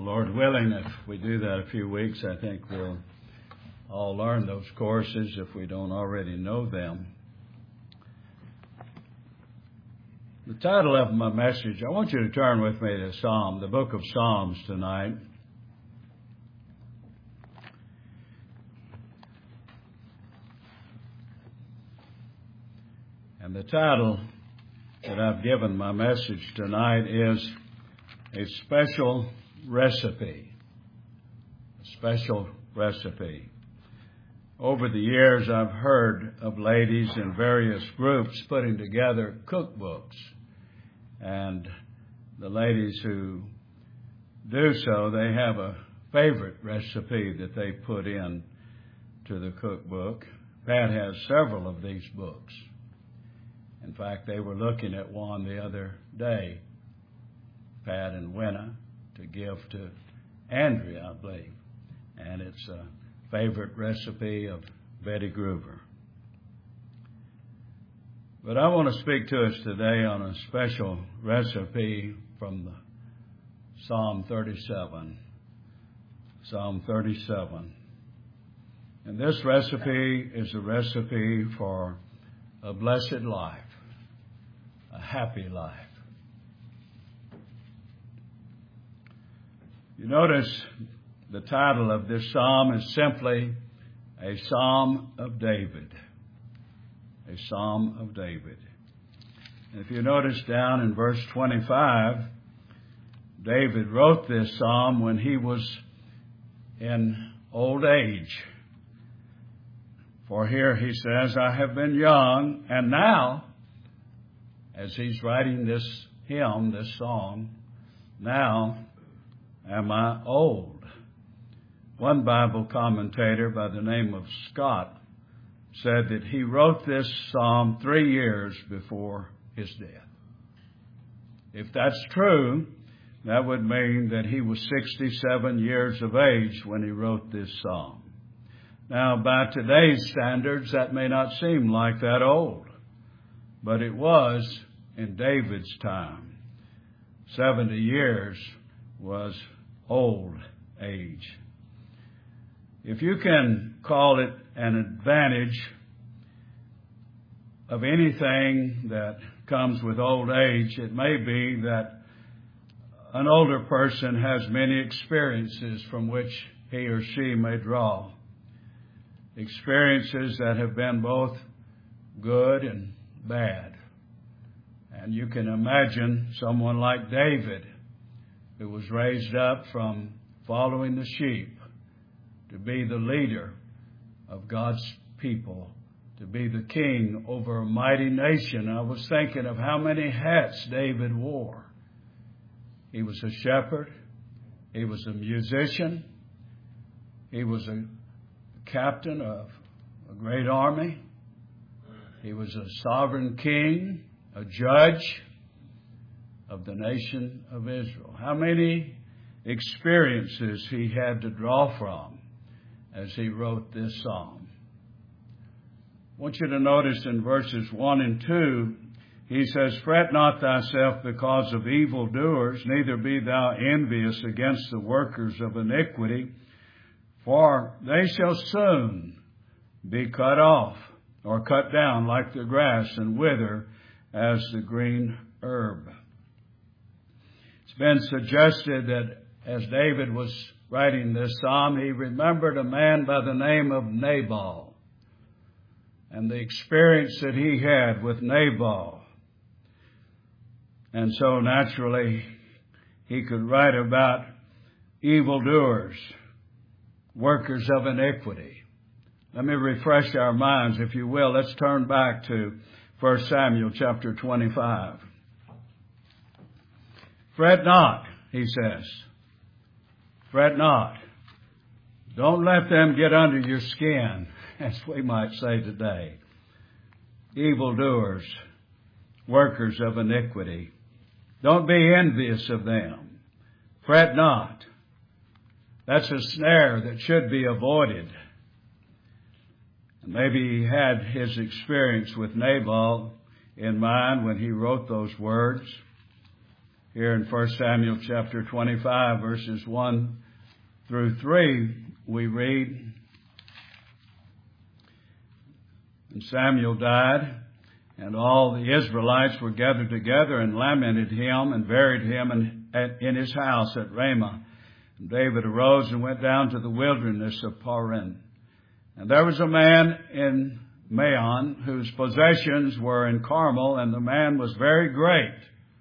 Lord willing, if we do that a few weeks, I think we'll all learn those courses if we don't already know them. The title of my message, I want you to turn with me to the book of Psalms tonight. And the title that I've given my message tonight is A Special Recipe. A special recipe. Over the years, I've heard of ladies in various groups putting together cookbooks. And the ladies who do so, they have a favorite recipe that they put in to the cookbook. Pat has several of these books. In fact, they were looking at one the other day, Pat and Winna, to give to Andrea, I believe. And it's a favorite recipe of Betty Groover. But I want to speak to us today on a special recipe from the Psalm 37. Psalm 37. And this recipe is a recipe for a blessed life, a happy life. You notice the title of this psalm is simply A Psalm of David. A Psalm of David. And if you notice down in verse 25, David wrote this psalm when he was in old age. For here he says, I have been young, and now, as he's writing this hymn, this song, now am I old. One Bible commentator by the name of Scott said that he wrote this psalm 3 years before his death. If that's true, that would mean that he was 67 years of age when he wrote this psalm. Now, by today's standards, that may not seem like that old, but it was in David's time. 70 years was old age. If you can call it an advantage of anything that comes with old age, it may be that an older person has many experiences from which he or she may draw. Experiences that have been both good and bad. And you can imagine someone like David, who was raised up from following the sheep to be the leader of God's people, to be the king over a mighty nation. I was thinking of how many hats David wore. He was a shepherd. He was a musician. He was a captain of a great army. He was a sovereign king, a judge of the nation of Israel. How many experiences he had to draw from as he wrote this psalm. I want you to notice in verses 1 and 2, he says, Fret not thyself because of evildoers, neither be thou envious against the workers of iniquity, for they shall soon be cut off, or cut down like the grass, and wither as the green herb. It's been suggested that as David was writing this psalm, he remembered a man by the name of Nabal and the experience that he had with Nabal. And so naturally, he could write about evildoers, workers of iniquity. Let me refresh our minds, if you will. Let's turn back to 1 Samuel chapter 25. Fret not, he says. Fret not. Don't let them get under your skin, as we might say today. Evildoers, workers of iniquity. Don't be envious of them. Fret not. That's a snare that should be avoided. Maybe he had his experience with Nabal in mind when he wrote those words. Here in 1 Samuel chapter 25, verses 1 through 3, we read, "And Samuel died, and all the Israelites were gathered together and lamented him and buried him in his house at Ramah. And David arose and went down to the wilderness of Paran. And there was a man in Maon whose possessions were in Carmel, and the man was very great.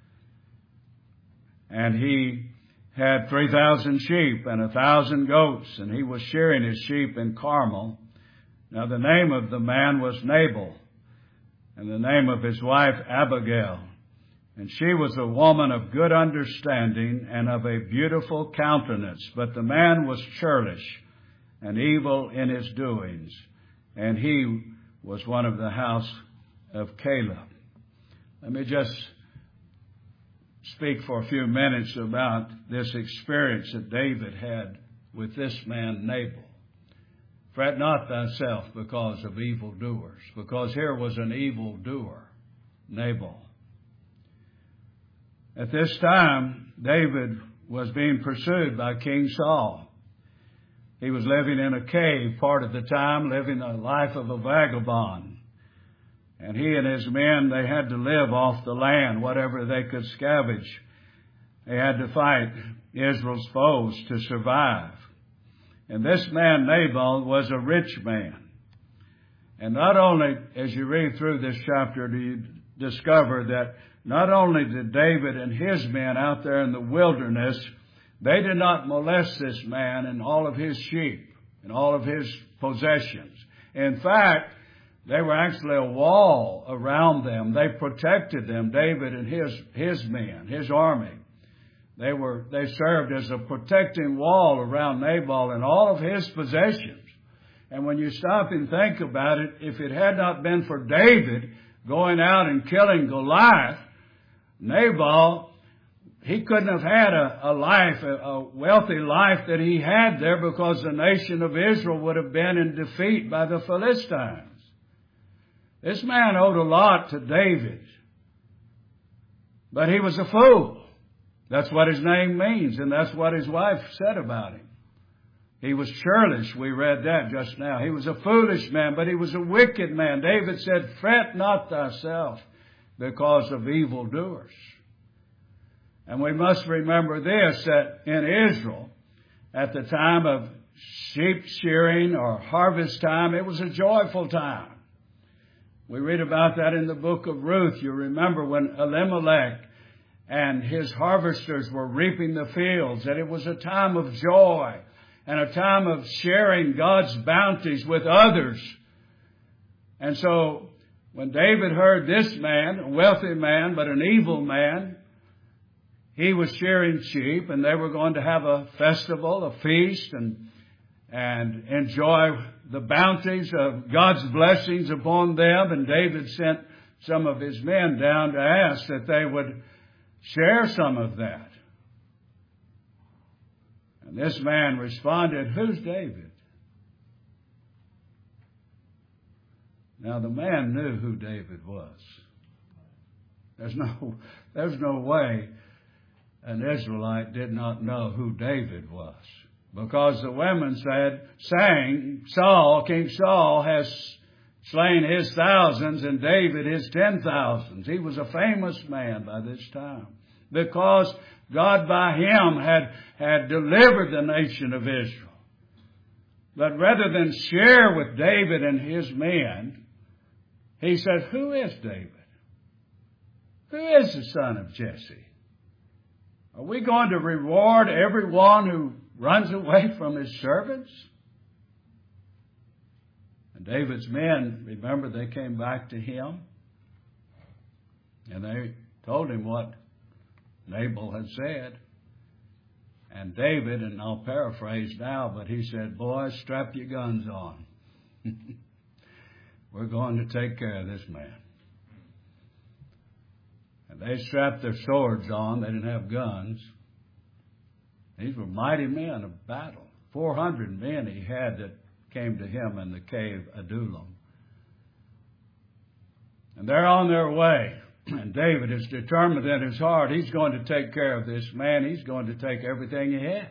And he had 3,000 sheep and 1,000 goats, and he was shearing his sheep in Carmel. Now the name of the man was Nabal, and the name of his wife Abigail. And she was a woman of good understanding and of a beautiful countenance. But the man was churlish and evil in his doings, and he was one of the house of Caleb." Let me just speak for a few minutes about this experience that David had with this man Nabal. "Fret not thyself because of evildoers," because here was an evildoer, Nabal. At this time, David was being pursued by King Saul. He was living in a cave part of the time, living a life of a vagabond. And he and his men, they had to live off the land, whatever they could scavenge. They had to fight Israel's foes to survive. And this man, Nabal, was a rich man. And not only, as you read through this chapter, do you discover that not only did David and his men out there in the wilderness, they did not molest this man and all of his sheep and all of his possessions. In fact, they were actually a wall around them. They protected them, David and his men, his army. They served as a protecting wall around Nabal and all of his possessions. And when you stop and think about it, if it had not been for David going out and killing Goliath, Nabal, he couldn't have had a wealthy life that he had there, because the nation of Israel would have been in defeat by the Philistines. This man owed a lot to David, but he was a fool. That's what his name means, and that's what his wife said about him. He was churlish. We read that just now. He was a foolish man, but he was a wicked man. David said, "Fret not thyself because of evildoers." And we must remember this, that in Israel, at the time of sheep shearing or harvest time, it was a joyful time. We read about that in the book of Ruth. You remember when Elimelech and his harvesters were reaping the fields, that it was a time of joy and a time of sharing God's bounties with others. And so when David heard this man, a wealthy man, but an evil man, he was shearing sheep, and they were going to have a festival, a feast, and enjoy the bounties of God's blessings upon them. And David sent some of his men down to ask that they would share some of that. And this man responded, "Who's David?" Now the man knew who David was. There's no way an Israelite did not know who David was. Because the women sang, King Saul has slain his thousands and David his 10,000s. He was a famous man by this time, because God by him had delivered the nation of Israel. But rather than share with David and his men, he said, "Who is David? Who is the son of Jesse? Are we going to reward everyone who runs away from his servants?" And David's men, remember, they came back to him and they told him what Nabal had said. And David, and I'll paraphrase now, but he said, "Boys, strap your guns on. We're going to take care of this man." And they strapped their swords on. They didn't have guns. These were mighty men of battle. 400 men he had that came to him in the cave Adullam. And they're on their way. And David is determined in his heart he's going to take care of this man. He's going to take everything he had.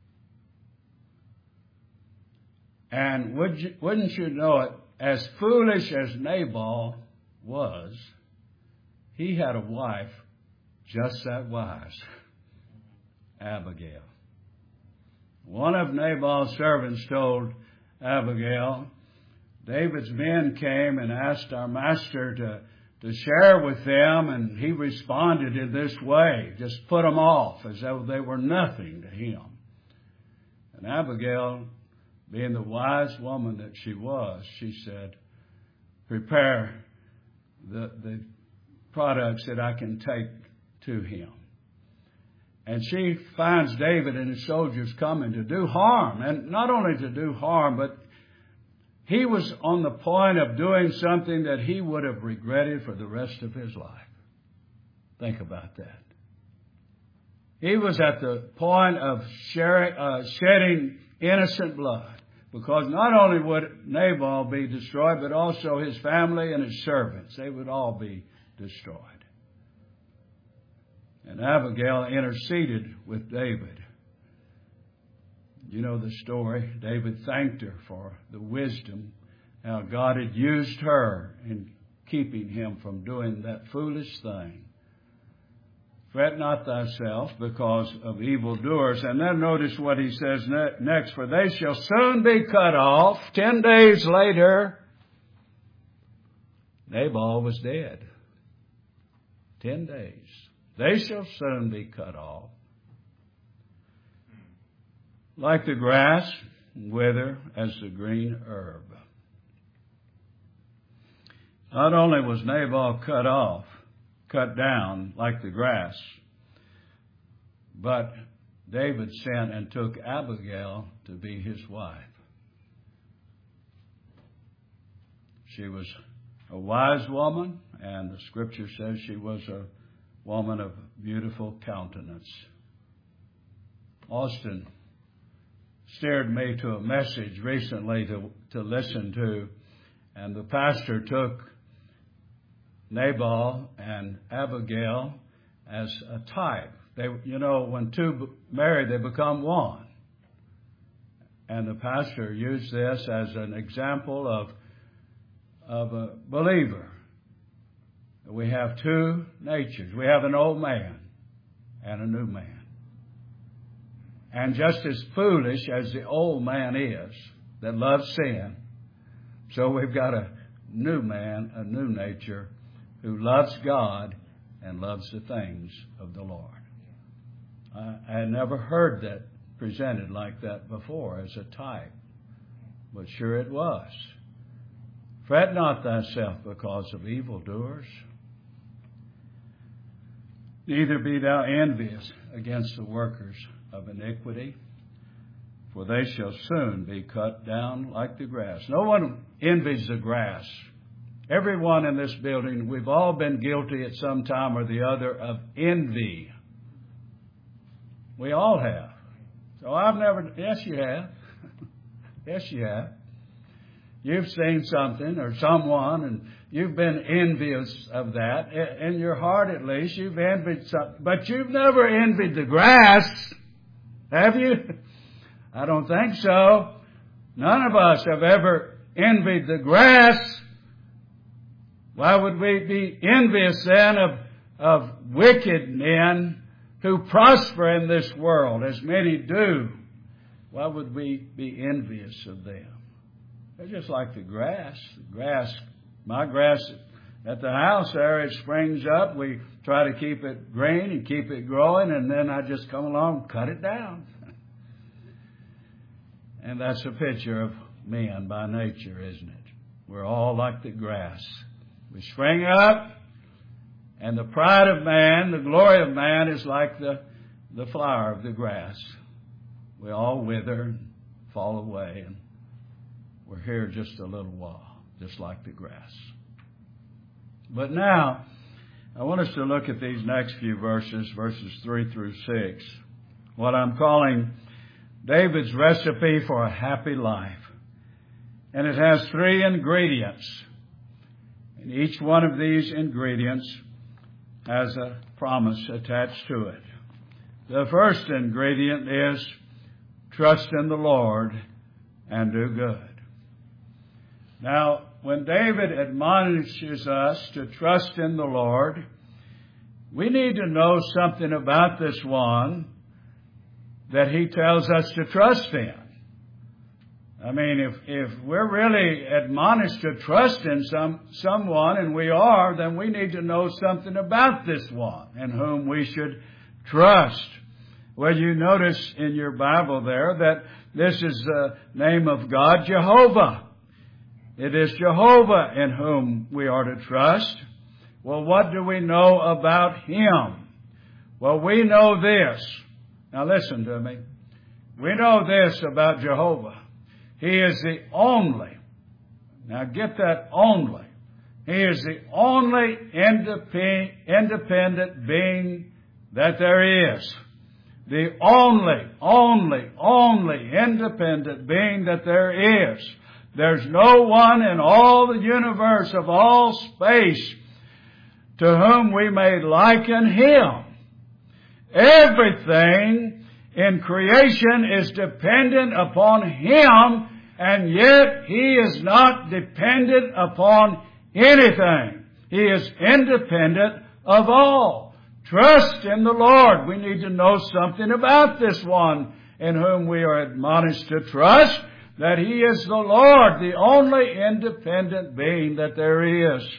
And wouldn't you know it, as foolish as Nabal was, he had a wife just that wise, Abigail. One of Nabal's servants told Abigail, David's men came and asked our master to share with them, and he responded in this way, just put them off as though they were nothing to him. And Abigail, being the wise woman that she was, she said, prepare the products that I can take to him. And she finds David and his soldiers coming to do harm. And not only to do harm, but he was on the point of doing something that he would have regretted for the rest of his life. Think about that. He was at the point of shedding innocent blood. Because not only would Nabal be destroyed, but also his family and his servants. They would all be destroyed. And Abigail interceded with David. You know the story. David thanked her for the wisdom, how God had used her in keeping him from doing that foolish thing. Fret not thyself because of evildoers. And then notice what he says next. For they shall soon be cut off. 10 days later, Nabal was dead. 10 days. They shall soon be cut off. Like the grass, wither as the green herb. Not only was Nabal cut down like the grass, but David sent and took Abigail to be his wife. She was a wise woman, and the scripture says she was a woman of beautiful countenance. Austin steered me to a message recently to listen to, and the pastor took Nabal and Abigail as a type. They, when two marry, they become one. And the pastor used this as an example of a believer. We have two natures. We have an old man and a new man. And just as foolish as the old man is that loves sin, so we've got a new man, a new nature, who loves God and loves the things of the Lord. I had never heard that presented like that before as a type, but sure it was. Fret not thyself because of evildoers, neither be thou envious against the workers of iniquity, for they shall soon be cut down like the grass. No one envies the grass. Everyone in this building, we've all been guilty at some time or the other of envy. We all have. So yes you have. Yes you have. You've seen something or someone and you've been envious of that. In your heart at least, you've envied something. But you've never envied the grass, have you? I don't think so. None of us have ever envied the grass. Why would we be envious then of wicked men who prosper in this world, as many do? Why would we be envious of them? They're just like the grass. My grass at the house there, it springs up. We try to keep it green and keep it growing, and then I just come along and cut it down. And that's a picture of men by nature, isn't it? We're all like the grass. We spring up, and the pride of man, the glory of man, is like the flower of the grass. We all wither and fall away, and we're here just a little while, just like the grass. But now, I want us to look at these next few verses 3 through 6, what I'm calling David's recipe for a happy life. And it has 3 ingredients. And each one of these ingredients has a promise attached to it. The first ingredient is trust in the Lord and do good. Now, when David admonishes us to trust in the Lord, we need to know something about this one that he tells us to trust in. I mean, if we're really admonished to trust in someone, and we are, then we need to know something about this one in whom we should trust. Well, you notice in your Bible there that this is the name of God, Jehovah. It is Jehovah in whom we are to trust. Well, what do we know about Him? Well, we know this. Now listen to me. We know this about Jehovah. He is the only. Now get that, only. He is the only independent being that there is. The only independent being that there is. There's no one in all the universe of all space to whom we may liken Him. Everything in creation is dependent upon Him, and yet He is not dependent upon anything. He is independent of all. Trust in the Lord. We need to know something about this one in whom we are admonished to trust, that He is the Lord, the only independent being that there is.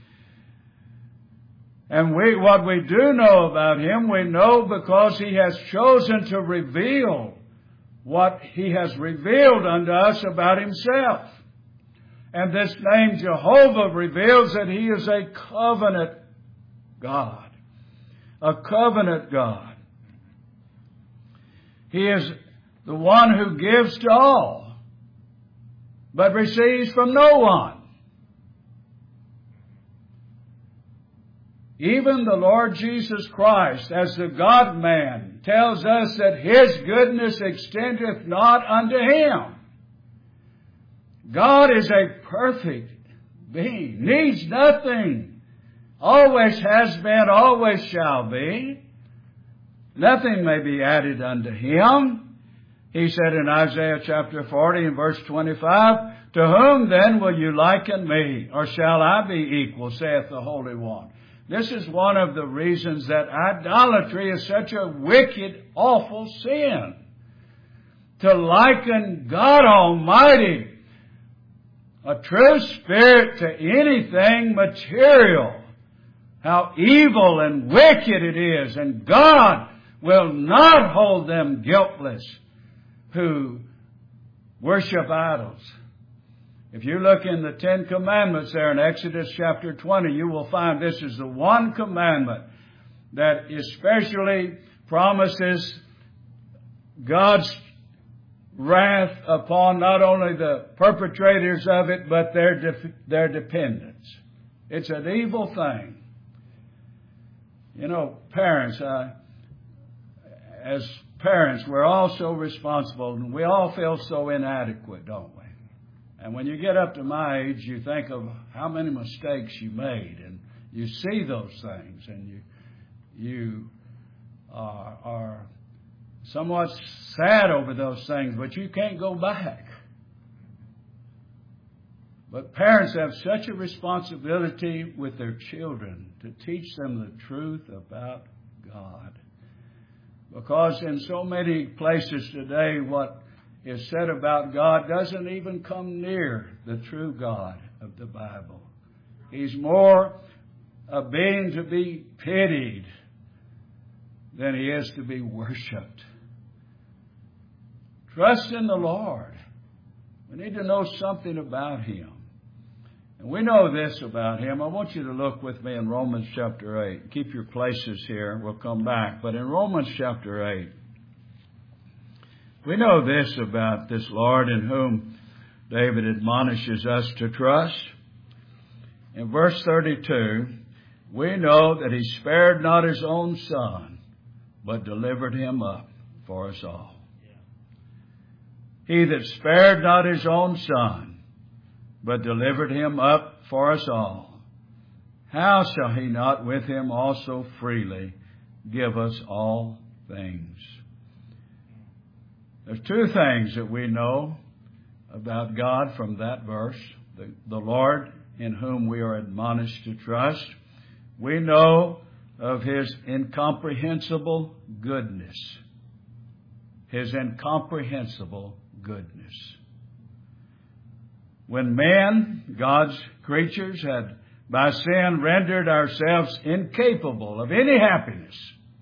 And what we do know about Him, we know because He has chosen to reveal what He has revealed unto us about Himself. And this name Jehovah reveals that He is a covenant God. A covenant God. He is the one who gives to all, but receives from no one. Even the Lord Jesus Christ, as the God-man, tells us that His goodness extendeth not unto Him. God is a perfect being, needs nothing, always has been, always shall be. Nothing may be added unto Him. He said in Isaiah chapter 40 and verse 25, "To whom then will you liken me, or shall I be equal, saith the Holy One?" This is one of the reasons that idolatry is such a wicked, awful sin. To liken God Almighty, a true spirit, to anything material. How evil and wicked it is. And God will not hold them guiltless who worship idols. If you look in the 10 Commandments there in Exodus chapter 20, you will find this is the one commandment that especially promises God's wrath upon not only the perpetrators of it, but their dependents. It's an evil thing. You know, parents, as parents, we're all so responsible, and we all feel so inadequate, don't we? And when you get up to my age, you think of how many mistakes you made, and you see those things, and you are somewhat sad over those things, but you can't go back. But parents have such a responsibility with their children to teach them the truth about God. Because in so many places today, what is said about God doesn't even come near the true God of the Bible. He's more a being to be pitied than He is to be worshipped. Trust in the Lord. We need to know something about Him. And we know this about Him. I want you to look with me in Romans chapter 8. Keep your places here. We'll come back. But in Romans chapter 8, we know this about this Lord in whom David admonishes us to trust. In verse 32, we know that He spared not His own Son, but delivered Him up for us all. He that spared not His own Son, but delivered Him up for us all, how shall He not with Him also freely give us all things? There's two things that we know about God from that verse. The Lord in whom we are admonished to trust. We know of His incomprehensible goodness. His incomprehensible goodness. When men, God's creatures, had by sin rendered ourselves incapable of any happiness,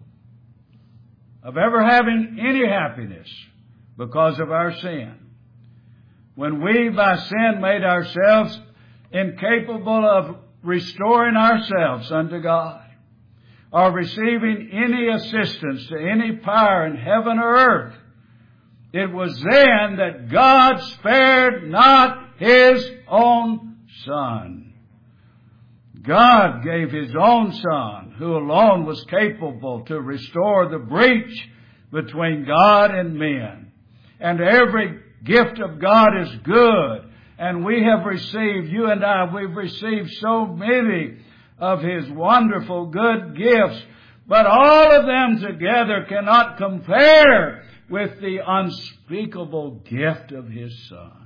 of ever having any happiness because of our sin, when we by sin made ourselves incapable of restoring ourselves unto God, or receiving any assistance to any power in heaven or earth, it was then that God spared not His own Son. God gave His own Son, who alone was capable to restore the breach between God and men. And every gift of God is good. And we have received, you and I, we've received so many of His wonderful good gifts. But all of them together cannot compare with the unspeakable gift of His Son.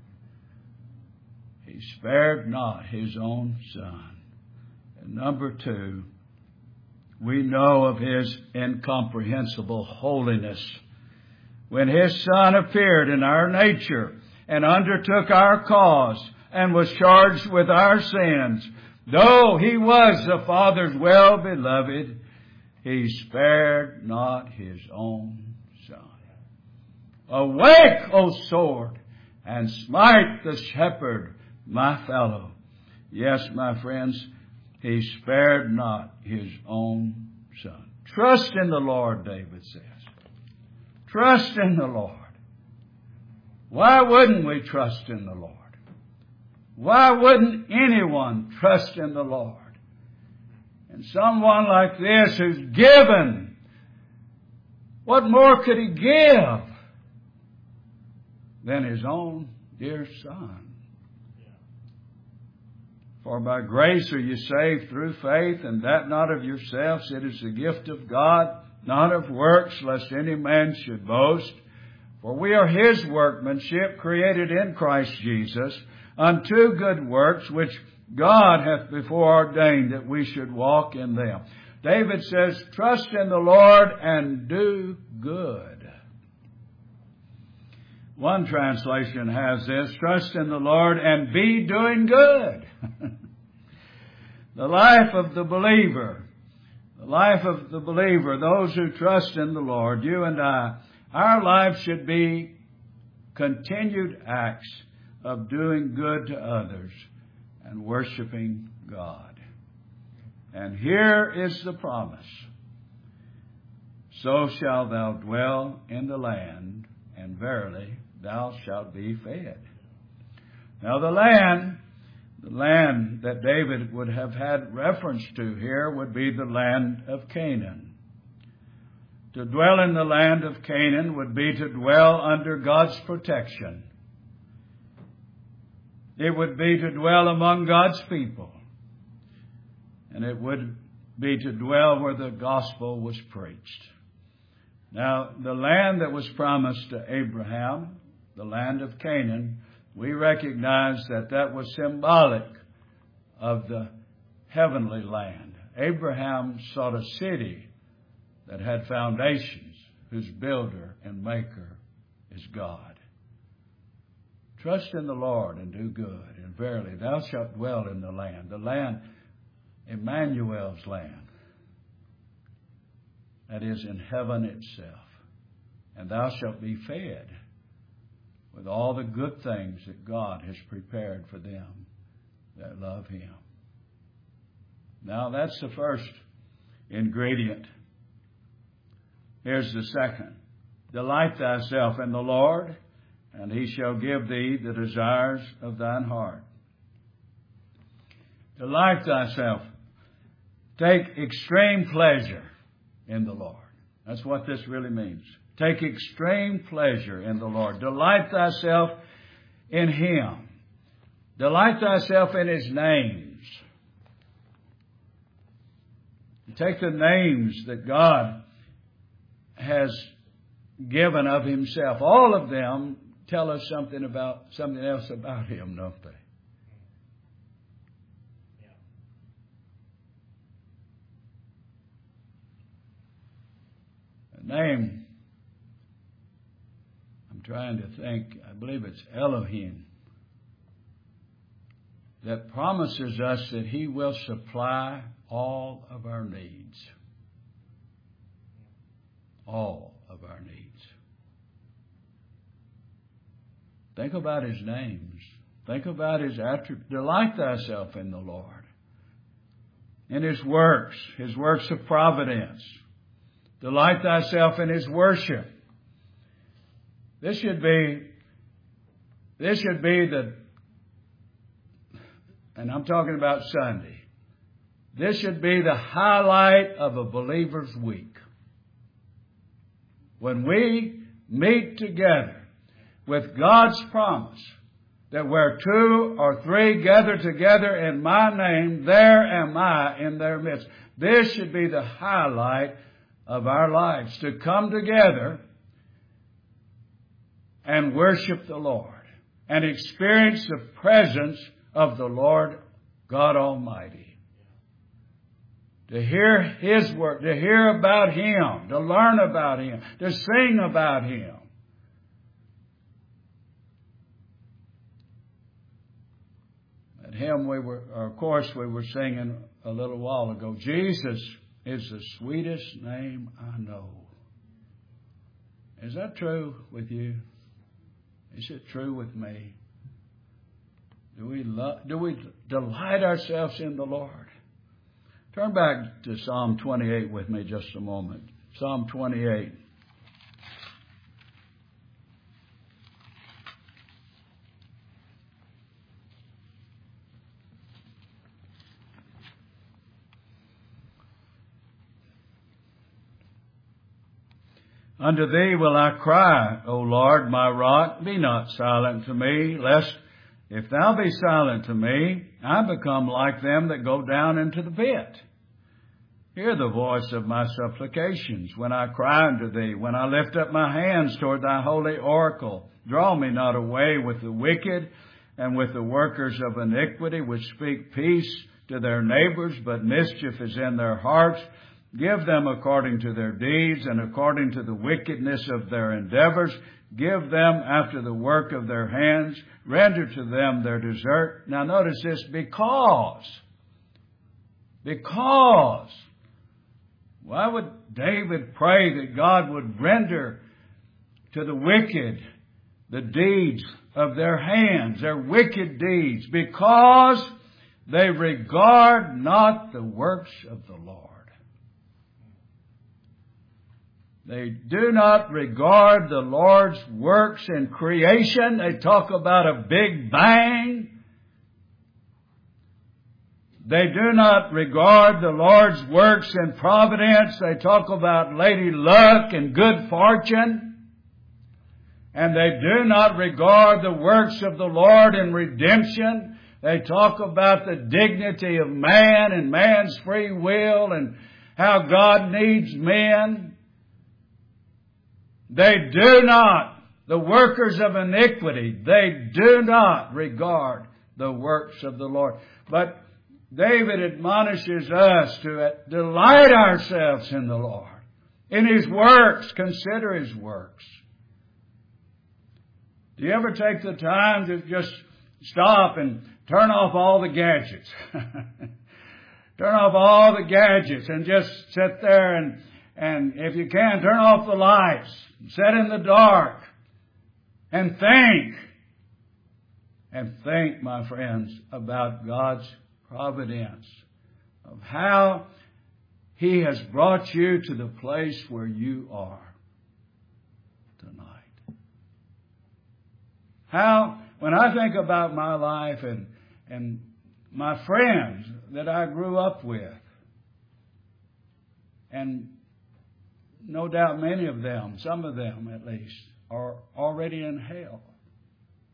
He spared not His own Son. And number two, we know of His incomprehensible holiness. When His Son appeared in our nature and undertook our cause and was charged with our sins, though He was the Father's well-beloved, He spared not His own Son. Awake, O sword, and smite the shepherd, my fellow. Yes, my friends, He spared not His own Son. Trust in the Lord, David says. Trust in the Lord. Why wouldn't we trust in the Lord? Why wouldn't anyone trust in the Lord? And someone like this who's given, what more could He give than His own dear Son? For by grace are you saved through faith, and that not of yourselves. It is the gift of God, not of works, lest any man should boast. For we are His workmanship, created in Christ Jesus, unto good works, which God hath before ordained that we should walk in them. David says, trust in the Lord and do good. One translation has this, trust in the Lord and be doing good. The life of the believer, those who trust in the Lord, you and I, our life should be continued acts of doing good to others and worshiping God. And here is the promise. So shalt thou dwell in the land, and verily thou shalt be fed. Now the land that David would have had reference to here would be the land of Canaan. To dwell in the land of Canaan would be to dwell under God's protection. It would be to dwell among God's people. And it would be to dwell where the gospel was preached. Now, the land that was promised to Abraham, the land of Canaan, we recognize that was symbolic of the heavenly land. Abraham sought a city that had foundations, whose builder and maker is God. Trust in the Lord and do good, and verily thou shalt dwell in the land, Emmanuel's land, that is in heaven itself. And thou shalt be fed with all the good things that God has prepared for them that love Him. Now that's the first ingredient. Here's the second. Delight thyself in the Lord, and He shall give thee the desires of thine heart. Delight thyself. Take extreme pleasure in the Lord. That's what this really means. Take extreme pleasure in the Lord. Delight thyself in Him. Delight thyself in His names. take the names that God has given of Himself. All of them tell us something else about Him, don't they? A name, I'm trying to think, I believe it's Elohim, that promises us that He will supply all of our needs. All of our needs. Think about His names. Think about His attributes. Delight thyself in the Lord. In His works of providence. Delight thyself in His worship. This should be and I'm talking about Sunday. This should be the highlight of a believer's week. When we meet together with God's promise that where 2 or 3 gather together in my name, there am I in their midst. This should be the highlight of our lives, to come together and worship the Lord and experience the presence of the Lord God Almighty. To hear His word, to hear about Him, to learn about Him, to sing about Him. That hymn we were singing a little while ago. Jesus is the sweetest name I know. Is that true with you? Is it true with me? Do we delight ourselves in the Lord? Turn back to Psalm 28 with me just a moment. Psalm 28. Unto Thee will I cry, O Lord, my rock, be not silent to me, lest if Thou be silent to me, I become like them that go down into the pit. Hear the voice of my supplications when I cry unto Thee, when I lift up my hands toward Thy holy oracle. Draw me not away with the wicked and with the workers of iniquity, which speak peace to their neighbors, but mischief is in their hearts. Give them according to their deeds and according to the wickedness of their endeavors. Give them after the work of their hands. Render to them their desert. Now notice this, because. Why would David pray that God would render to the wicked the deeds of their hands, their wicked deeds? Because they regard not the works of the Lord. They do not regard the Lord's works in creation. They talk about a big bang. They do not regard the Lord's works in providence. They talk about lady luck and good fortune. And they do not regard the works of the Lord in redemption. They talk about the dignity of man and man's free will and how God needs men. They do not, the workers of iniquity, they do not regard the works of the Lord. But David admonishes us to delight ourselves in the Lord, in His works. Consider His works. Do you ever take the time to just stop and turn off all the gadgets? Turn off all the gadgets and just sit there and if you can, turn off the lights. Sit in the dark and think. And think, my friends, about God's providence, of how He has brought you to the place where you are tonight. How, when I think about my life and my friends that I grew up with, and no doubt many of them, some of them at least, are already in hell.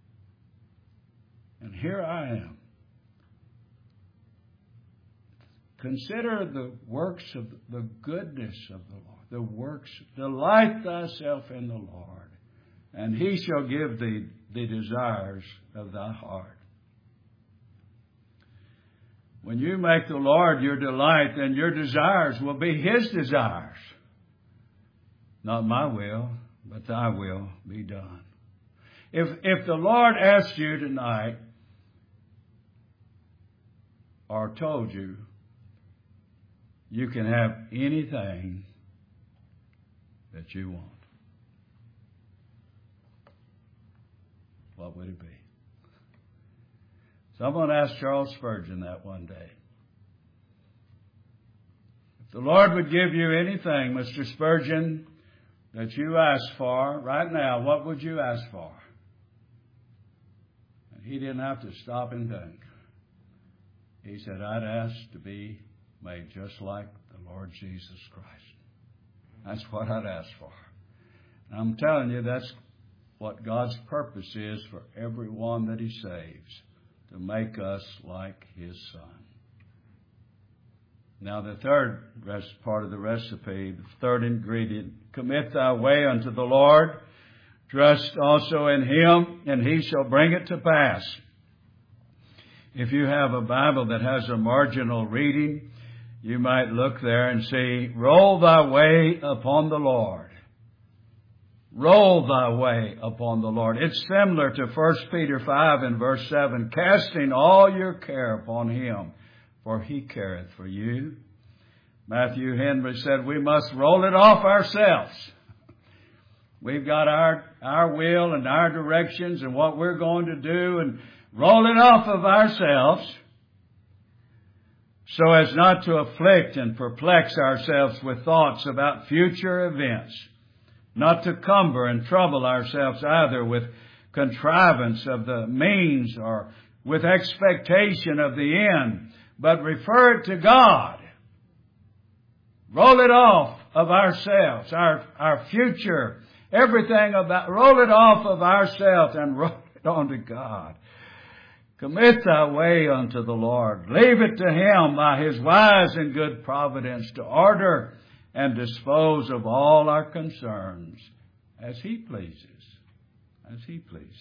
And here I am, consider the works of the goodness of the Lord. The works, delight thyself in the Lord, and He shall give thee the desires of thy heart. When you make the Lord your delight, then your desires will be His desires. Not my will, but thy will be done. If the Lord asked you tonight, or told you, you can have anything that you want, what would it be? Someone asked Charles Spurgeon that one day. If the Lord would give you anything, Mr. Spurgeon, that you ask for right now, what would you ask for? And he didn't have to stop and think. He said, I'd ask to be made just like the Lord Jesus Christ. That's what I'd ask for. And I'm telling you, that's what God's purpose is for everyone that He saves, to make us like His Son. Now the third part of the recipe, the third ingredient, commit thy way unto the Lord, trust also in Him, and He shall bring it to pass. If you have a Bible that has a marginal reading, you might look there and see, roll thy way upon the Lord. Roll thy way upon the Lord. It's similar to 1 Peter 5 and verse 7. Casting all your care upon Him, for He careth for you. Matthew Henry said we must roll it off ourselves. We've got our will and our directions and what we're going to do, and roll it off of ourselves so as not to afflict and perplex ourselves with thoughts about future events. Not to cumber and trouble ourselves either with contrivance of the means or with expectation of the end, but refer it to God. Roll it off of ourselves, our future, everything about, roll it off of ourselves and roll it on to God. Commit thy way unto the Lord. Leave it to Him by His wise and good providence to order and dispose of all our concerns as He pleases. As He pleases.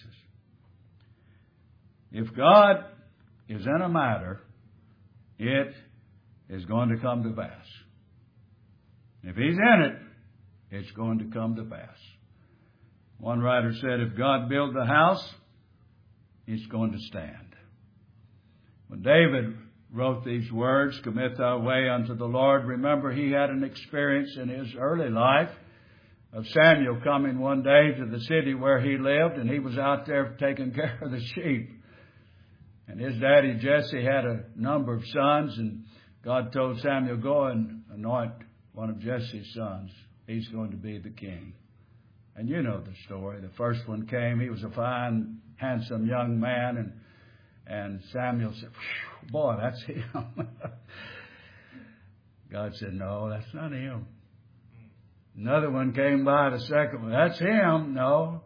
If God is in a matter, it is going to come to pass. If He's in it, it's going to come to pass. One writer said, if God build the house, it's going to stand. When David wrote these words, commit thy way unto the Lord, remember he had an experience in his early life of Samuel coming one day to the city where he lived, and he was out there taking care of the sheep. And his daddy Jesse had a number of sons, and God told Samuel, go and anoint one of Jesse's sons. He's going to be the king. And you know the story. The first one came. He was a fine, handsome young man, and Samuel said, boy, that's him. God said, no, that's not him. Another one came by, the second one, that's him. No.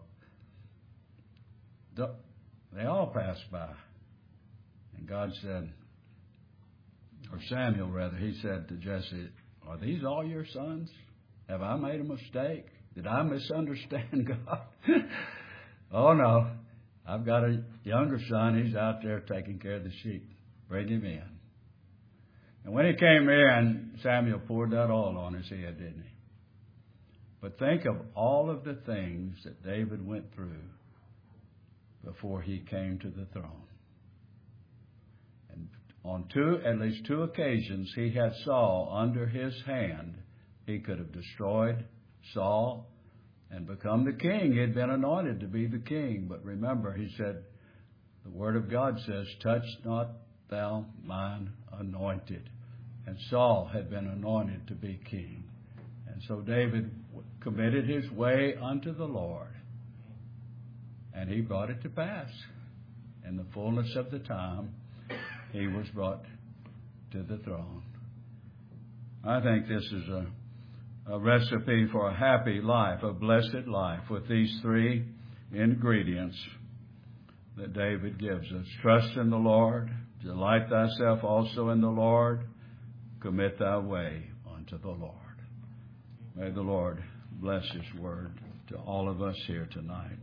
They all passed by. And God said, or Samuel rather, he said to Jesse, are these all your sons? Have I made a mistake? Did I misunderstand God? Oh no. I've got a younger son. He's out there taking care of the sheep. Bring him in. And when he came in, Samuel poured that oil on his head, didn't he? But think of all of the things that David went through before he came to the throne. And on at least two occasions, he had Saul under his hand. He could have destroyed Saul and become the king. He had been anointed to be the king. But remember, he said, the Word of God says, touch not thou mine anointed. And Saul had been anointed to be king. And so David committed his way unto the Lord. And he brought it to pass. In the fullness of the time, he was brought to the throne. I think this is a recipe for a happy life, a blessed life, with these three ingredients that David gives us. Trust in the Lord. Delight thyself also in the Lord. commit thy way unto the Lord. May the Lord bless His word to all of us here tonight.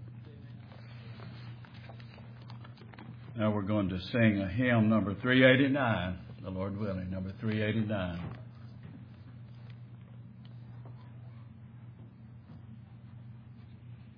Now we're going to sing a hymn, number 389, the Lord willing, number 389.